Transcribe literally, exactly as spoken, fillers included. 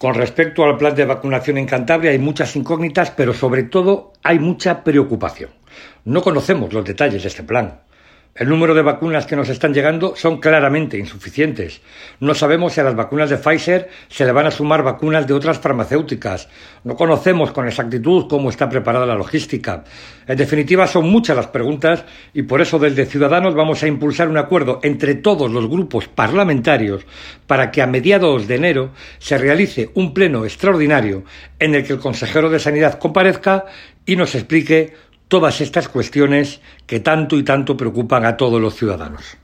Con respecto al plan de vacunación en Cantabria hay muchas incógnitas, pero sobre todo hay mucha preocupación. No conocemos los detalles de este plan. El número de vacunas que nos están llegando son claramente insuficientes. No sabemos si a las vacunas de Pfizer se le van a sumar vacunas de otras farmacéuticas. No conocemos con exactitud cómo está preparada la logística. En definitiva, son muchas las preguntas y por eso desde Ciudadanos vamos a impulsar un acuerdo entre todos los grupos parlamentarios para que a mediados de enero se realice un pleno extraordinario en el que el consejero de Sanidad comparezca y nos explique todas estas cuestiones que tanto y tanto preocupan a todos los ciudadanos.